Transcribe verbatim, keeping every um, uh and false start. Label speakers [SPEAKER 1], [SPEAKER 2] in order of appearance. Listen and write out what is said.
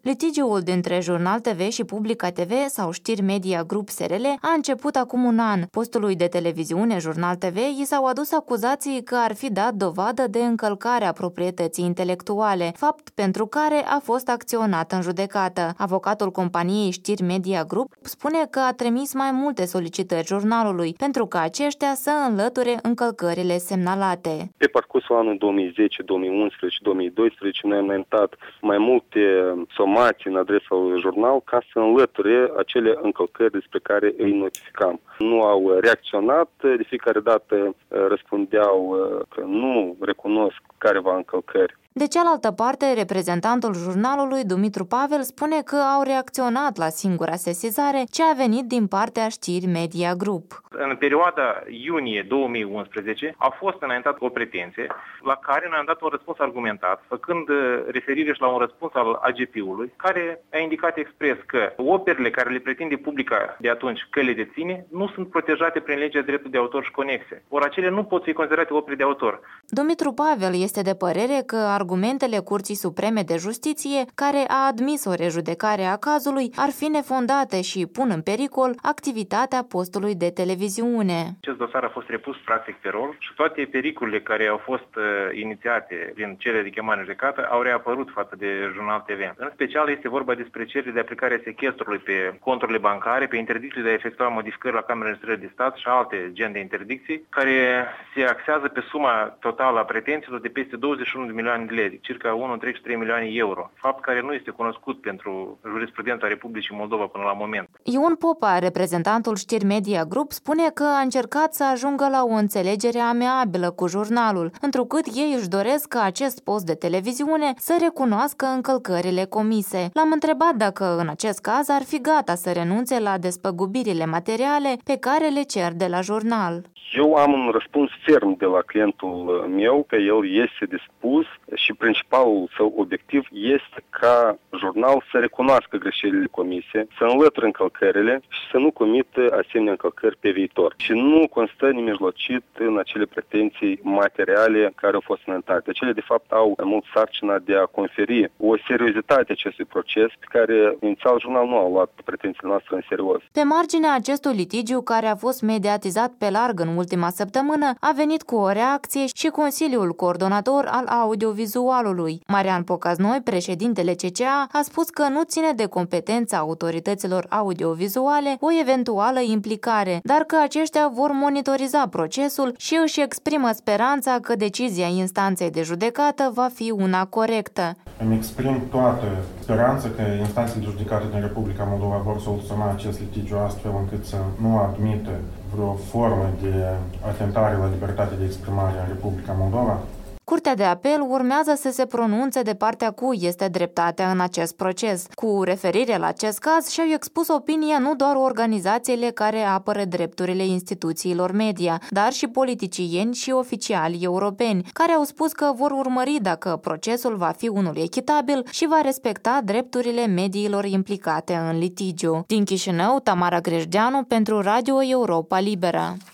[SPEAKER 1] Litigiul dintre Jurnal T V și Publica T V sau Știri Media Group S R L a început acum un an. Postului de televiziune Jurnal T V i s-au adus acuzații că ar fi dat dovadă de încălcare a proprietății intelectuale, fapt pentru care a fost acționat în judecată. Avocatul companiei Știri Media Group spune că a trimis mai multe solicitări jurnalului pentru ca aceștia să înlăture încălcările semnalate.
[SPEAKER 2] Pe parcursul anului două mii zece, două mii unsprezece, două mii doisprezece noi am înaintat mai multe somații în adresa lui jurnal ca să înlăture acele încălcări despre care îi notificam. Nu au reacționat, de fiecare dată răspundeau că nu recunosc careva încălcări.
[SPEAKER 1] De cealaltă parte, reprezentantul jurnalului, Dumitru Pavel, spune că au reacționat la singura sesizare ce a venit din partea Știri Media Group.
[SPEAKER 3] În perioada iunie două mii unsprezece a fost înaintat o pretenție la care noi am dat un răspuns argumentat, făcând referire și la un răspuns al A G P-ului, care a indicat expres că operele care le pretinde Publica de atunci că le deține nu sunt protejate prin legea dreptului de autor și conexe. Ori acele nu pot fi considerate opere de autor.
[SPEAKER 1] Dumitru Pavel este de părere că argumentele Curții Supreme de Justiție, care a admis o rejudecare a cazului, ar fi nefondate și pun în pericol activitatea postului de televiziune.
[SPEAKER 3] Acest dosar a fost repus practic pe rol și toate pericolele care au fost uh, inițiate prin cerere de chemare în judecată au reapărut față de Jurnal T V. În special este vorba despre cerere de aplicare a sechestrului pe conturile bancare, pe interdicții de a efectua modificări la Camera Registrării de Stat și alte gen de interdicții, care se axează pe suma totală a pretențiilor de peste douăzeci și unu de milioane de lei, circa unu virgulă trei milioane euro, fapt care nu este cunoscut pentru jurisprudența Republicii Moldova până la moment.
[SPEAKER 1] Ion Popa, reprezentantul Știri Media Group, spune că a încercat să ajungă la o înțelegere amiabilă cu jurnalul, întrucât ei își doresc ca acest post de televiziune să recunoască încălcările comise. L-am întrebat dacă în acest caz ar fi gata să renunțe la despăgubirile materiale pe care le cer de la jurnal.
[SPEAKER 2] Eu am un răspuns ferm de la clientul meu că el este dispus și principalul său obiectiv este ca jurnal să recunoască greșelile comise, să înlăture încălcările și să nu comită asemenea încălcări pe viitor. Și nu constă nemijlocit în acele pretenții materiale care au fost înaintate. Acele, de fapt, au mai mult sarcina de a conferi o seriozitate acestui proces pe care inițial jurnal nu a luat pretențiile noastre în serios.
[SPEAKER 1] Pe marginea acestui litigiu, care a fost mediatizat pe larg în ultima săptămână, a venit cu o reacție și Consiliul Coordonator al Audiovizualului. Marian Pocaznoi, președintele C C A, a spus că nu ține de competența autorităților audiovizuale o eventuală implicare, dar că aceștia vor monitoriza procesul și își exprimă speranța că decizia instanței de judecată va fi una corectă.
[SPEAKER 4] Îmi exprim toată speranța că instanțele de judecată din Republica Moldova vor soluționa acest litigiu astfel încât să nu admită vreo formă de atentare la libertatea de exprimare în Republica Moldova.
[SPEAKER 1] Curtea de apel urmează să se pronunțe de partea cui este dreptatea în acest proces. Cu referire la acest caz și-au expus opinia nu doar organizațiile care apără drepturile instituțiilor media, dar și politicieni și oficiali europeni, care au spus că vor urmări dacă procesul va fi unul echitabil și va respecta drepturile mediilor implicate în litigiu. Din Chișinău, Tamara Grejdeanu pentru Radio Europa Liberă.